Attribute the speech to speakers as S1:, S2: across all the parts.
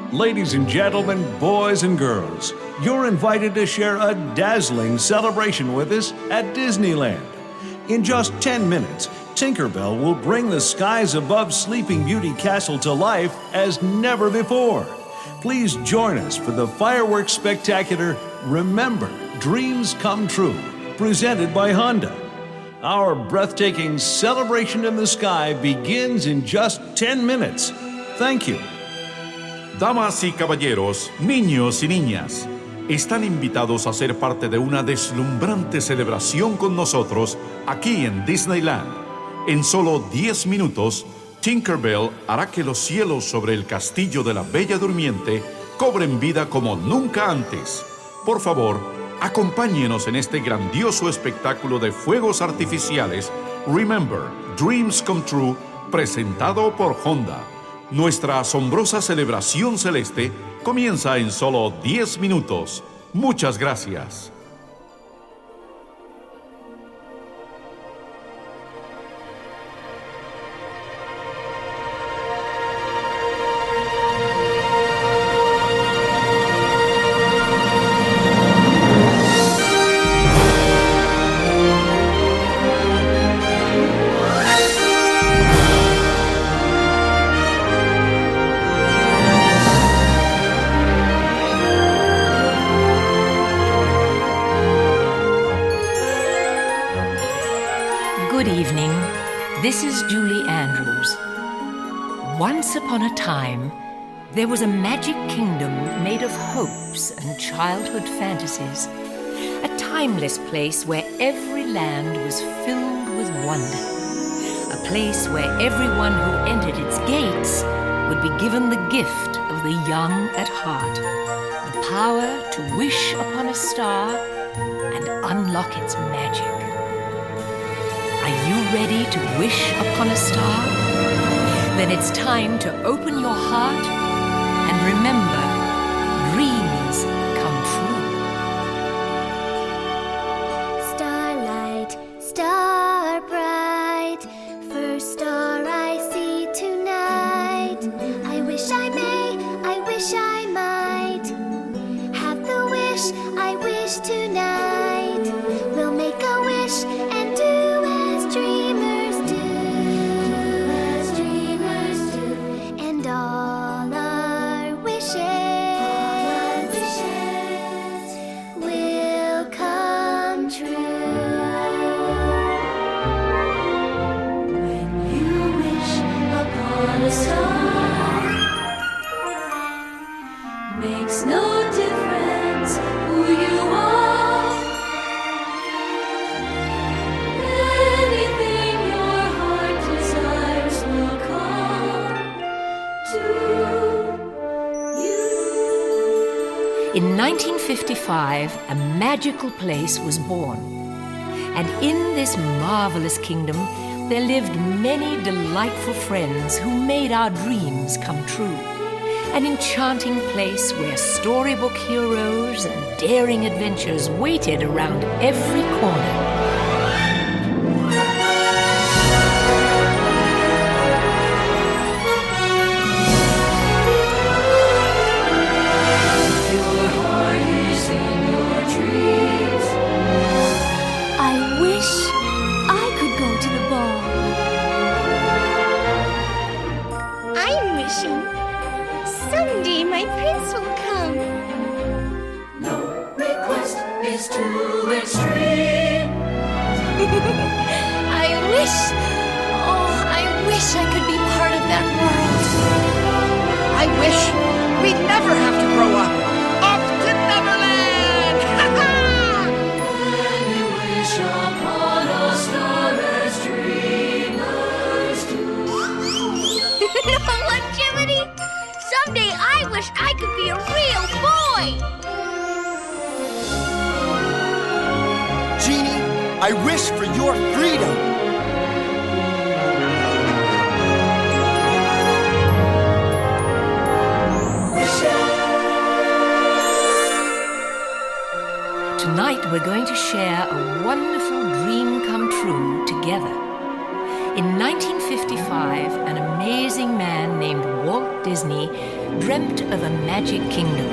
S1: Ladies and gentlemen, boys and girls, you're invited to share a dazzling celebration with us at Disneyland. In just 10 minutes, Tinkerbell will bring the skies above Sleeping Beauty Castle to life as never before. Please join us for the fireworks spectacular Remember, Dreams Come True, presented by Honda. Our breathtaking celebration in the sky begins in just 10 minutes. Thank you.
S2: Damas y caballeros, niños y niñas, están invitados a ser parte de una deslumbrante celebración con nosotros aquí en Disneyland. En solo 10 minutos, Tinkerbell hará que los cielos sobre el castillo de la Bella Durmiente cobren vida como nunca antes. Por favor, acompáñenos en este grandioso espectáculo de fuegos artificiales Remember, Dreams Come True, presentado por Honda. Nuestra asombrosa celebración celeste comienza en solo 10 minutos. Muchas gracias.
S3: Good evening. This is Julie Andrews. Once upon a time, there was a magic kingdom made of hopes and childhood fantasies. A timeless place where every land was filled with wonder. A place where everyone who entered its gates would be given the gift of the young at heart. The power to wish upon a star and unlock its magic. Are you ready to wish upon a star? Then it's time to open your heart and remember, dreams come true.
S4: Starlight, star bright, first star I see tonight. I wish I may, I wish I might have the wish I wish tonight. We'll make a wish and do as dreamers do, and all our wishes will come true. When you wish upon a star, makes no difference who you are. Anything your heart desires will come to you.
S3: In 1955, a magical place was born. And in this marvelous kingdom, there lived many delightful friends who made our dreams come true. An enchanting place where storybook heroes and daring adventures waited around every corner.
S4: Your heart is in your dreams. I wish I could go to the ball. I'm wishing someday my prince will come.
S5: No request is too extreme.
S4: I wish I could be part of that world.
S6: I wish we'd never have to grow up. Up to Neverland!
S5: When you wish upon a star as dreamers do.
S4: You know what, Jiminy? Someday I wish I could be a real boy.
S7: Genie, I wish for your freedom.
S3: Tonight we're going to share a wonderful dream come true together. In 1955, an amazing man named Walt Disney dreamt of a magic kingdom.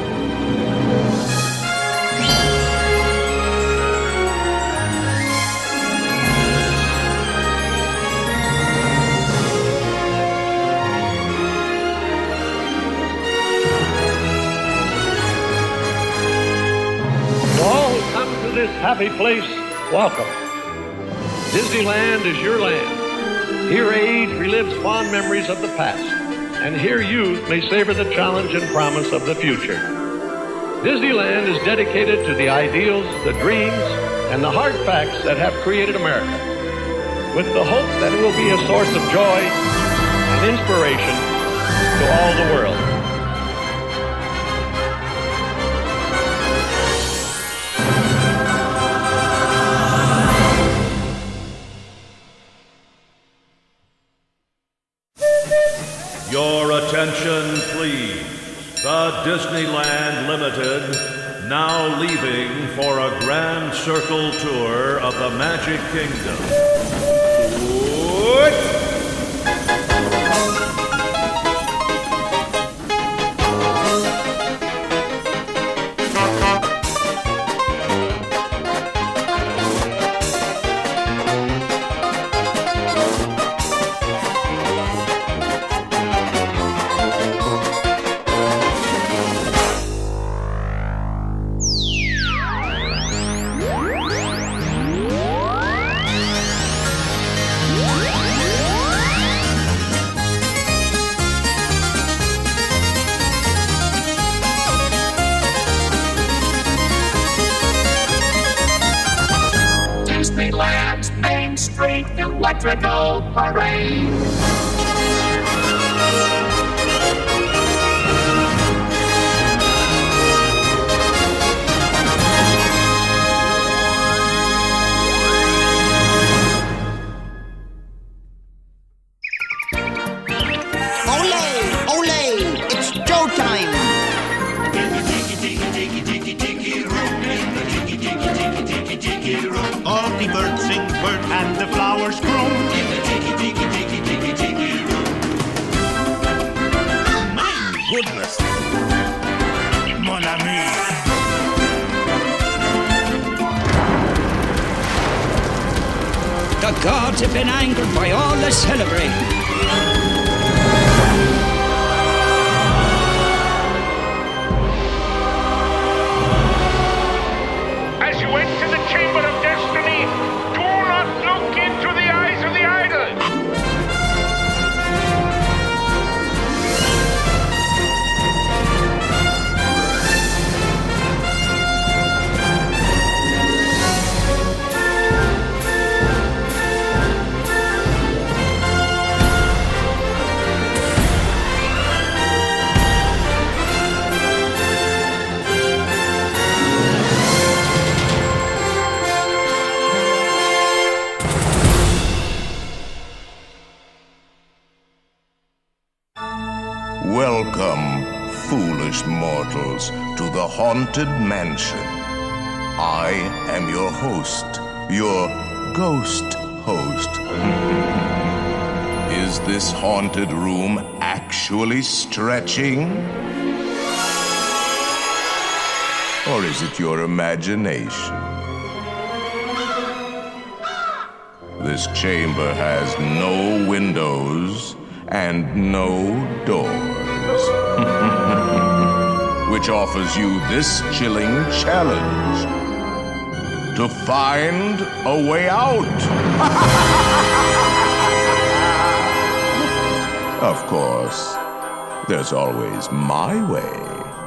S8: This happy place, welcome. Disneyland is your land. Here age relives fond memories of the past, and here youth may savor the challenge and promise of the future. Disneyland is dedicated to the ideals, the dreams, and the hard facts that have created America, with the hope that it will be a source of joy and inspiration to all the world.
S1: Your attention, please. The Disneyland Limited now leaving for a grand circle tour of the Magic Kingdom.
S5: Disneyland's Main Street Electrical Parade.
S9: All the birds sing bird and the flowers grow. In the tiki tiki tiki tiki tiki room. My goodness, mon ami.
S6: The gods have been angered by all the celebrating.
S9: Chamber of Destiny, do not look into the eyes of the idol.
S10: Welcome, foolish mortals, to the Haunted Mansion. I am your host, your ghost host. Is this haunted room actually stretching? Or is it your imagination? This chamber has no windows and no doors. Which offers you this chilling challenge: to find a way out. Of course, there's always my way.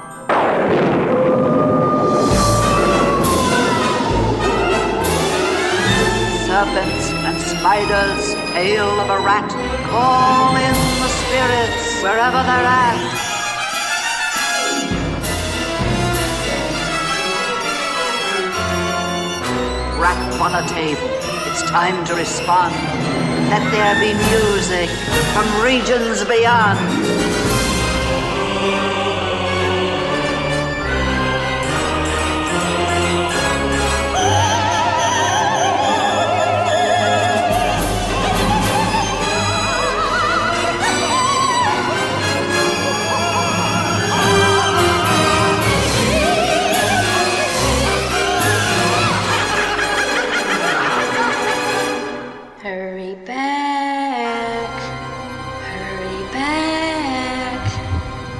S11: Serpents and spiders, tail of a rat, call in the spirits wherever they're at. Rap on a table, it's time to respond. Let there be music from regions beyond.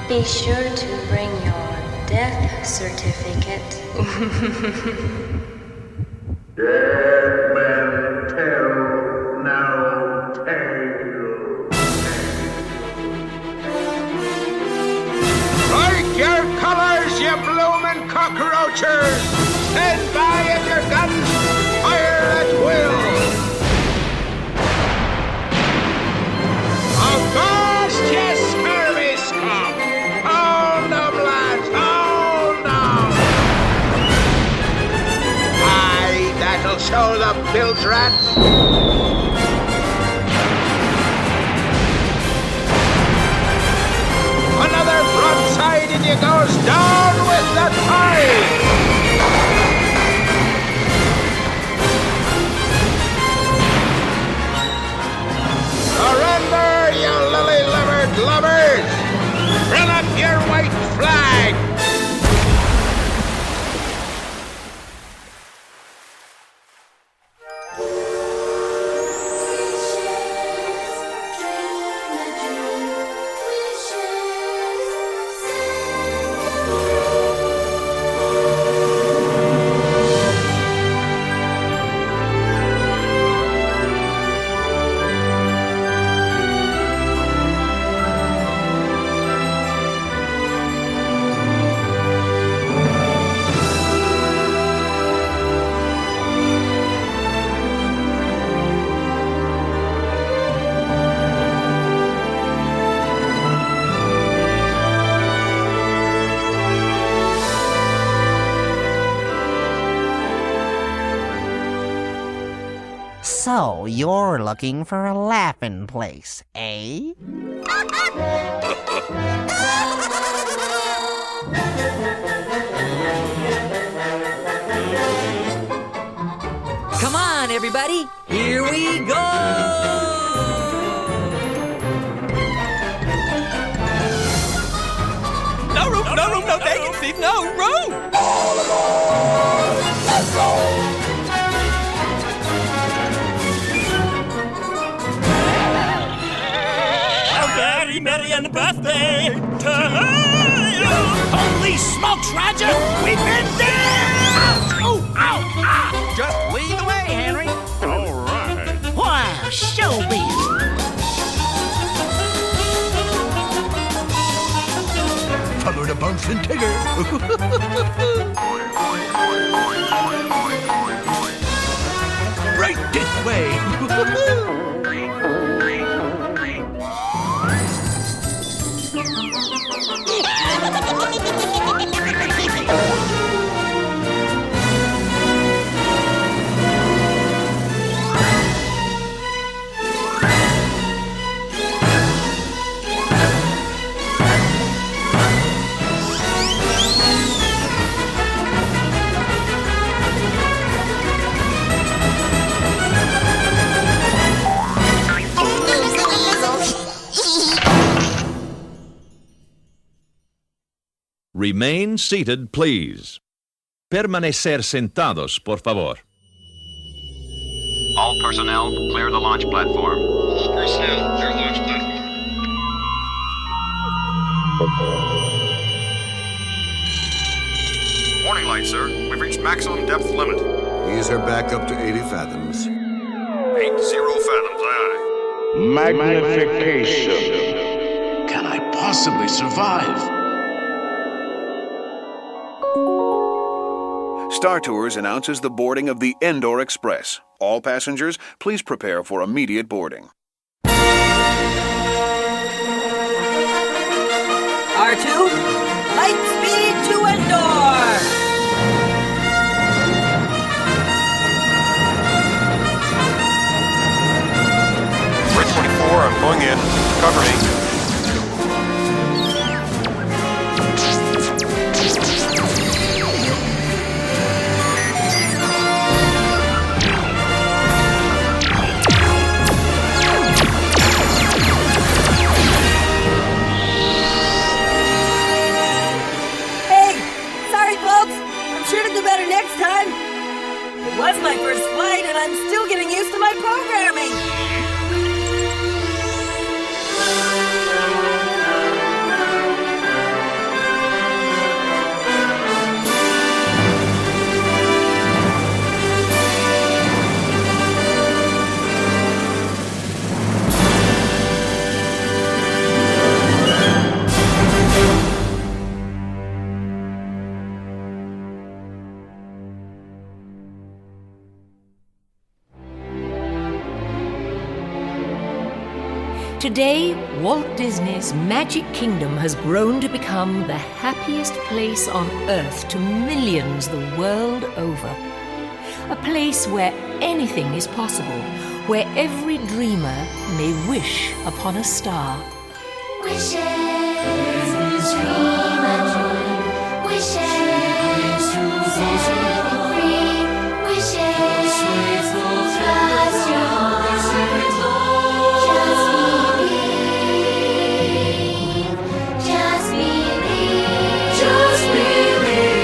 S12: Be sure to bring your death certificate.
S9: Dead men tell no tale.
S13: Strike your colors, you bloomin' cockroaches! Stand by at your guns! Fire at will! Avast, ye scurvy scum! Hold them, lads! Hold them! Aye, that'll show the bilge rats! Another broadside and you goes down with the tide! Surrender, you lily-livered lubbers! Run up your white flag!
S6: So, you're looking for a laughing place, eh?
S14: Come on, everybody! Here we go!
S15: No room, no room, no vacancy, no room!
S13: All aboard! Let's go!
S15: Very merry and birthday to you! Holy smokes, Roger! We've been down! Oh, ow, ah!
S6: Just lead the way, Henry.
S15: All right.
S6: Wow, showbiz.
S15: Follow the bumps and Tigger. Right this way.
S16: Remain seated, please. Permanecer sentados, por favor.
S17: All personnel, clear the launch platform.
S18: All personnel, clear launch platform.
S17: Warning light, sir. We've reached maximum depth limit.
S19: Ease her back up to 80 fathoms.
S17: 80 fathoms, aye.
S10: Magnification. Can I possibly survive?
S20: Star Tours announces the boarding of the Endor Express. All passengers, please prepare for immediate boarding.
S14: R2, light speed to Endor!
S17: Bridge 24, I'm going in. Cover me.
S14: It was my first flight, and I'm still getting used to my programming.
S3: Today, Walt Disney's Magic Kingdom has grown to become the happiest place on Earth to millions the world over. A place where anything is possible, where every dreamer may wish upon a star.
S4: Wishes, dream a dream. Wishes, set free. Wishes, trust your heart. Just believe. Just believe. Just believe.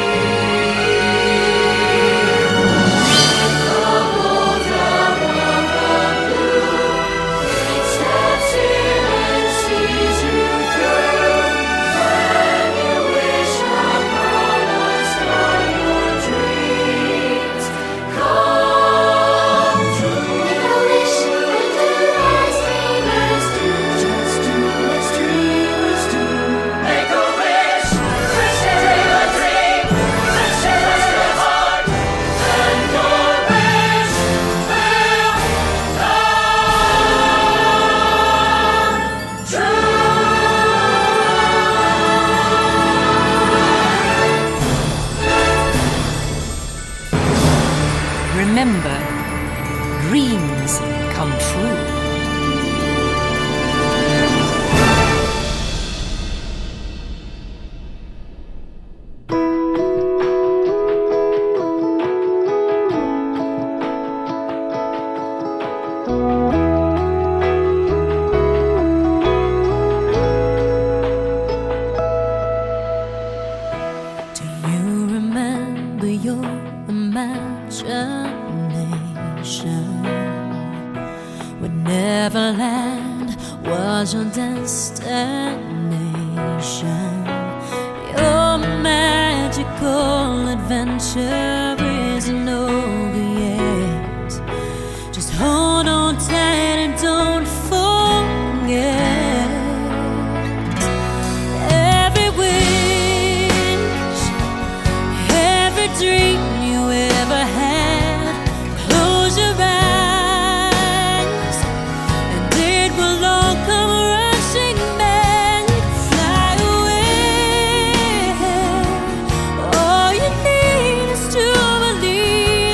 S3: Remember, dreams come true.
S5: Do you remember your imagination? When Neverland was your destination. Your magical adventure isn't over yet. Just hold on tight and don't forget. Every wish, every dream you ever had, close your eyes, and it will all come rushing back. Fly away. All you need is to believe.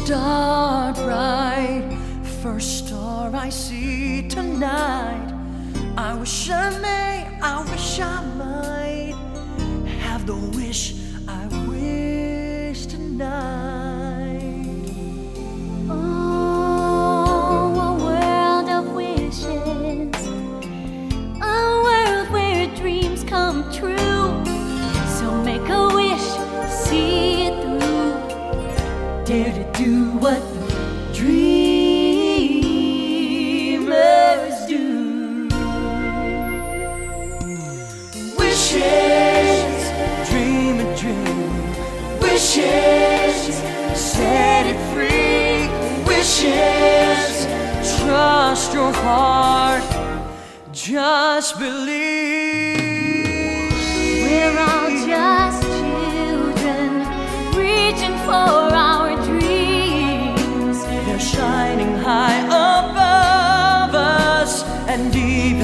S5: Star bright, first star I see tonight. I wish I may, I wish I might have the wish I wish tonight.
S4: Oh, a world of wishes, a world where dreams come true. So make a wish, see it through. Dare to do what dreamers do.
S5: Wishes, dream a dream. Wishes, set it free. Wishes, trust your heart. Just believe.
S4: We're all just children reaching for our dreams.
S5: They're shining high above us and deep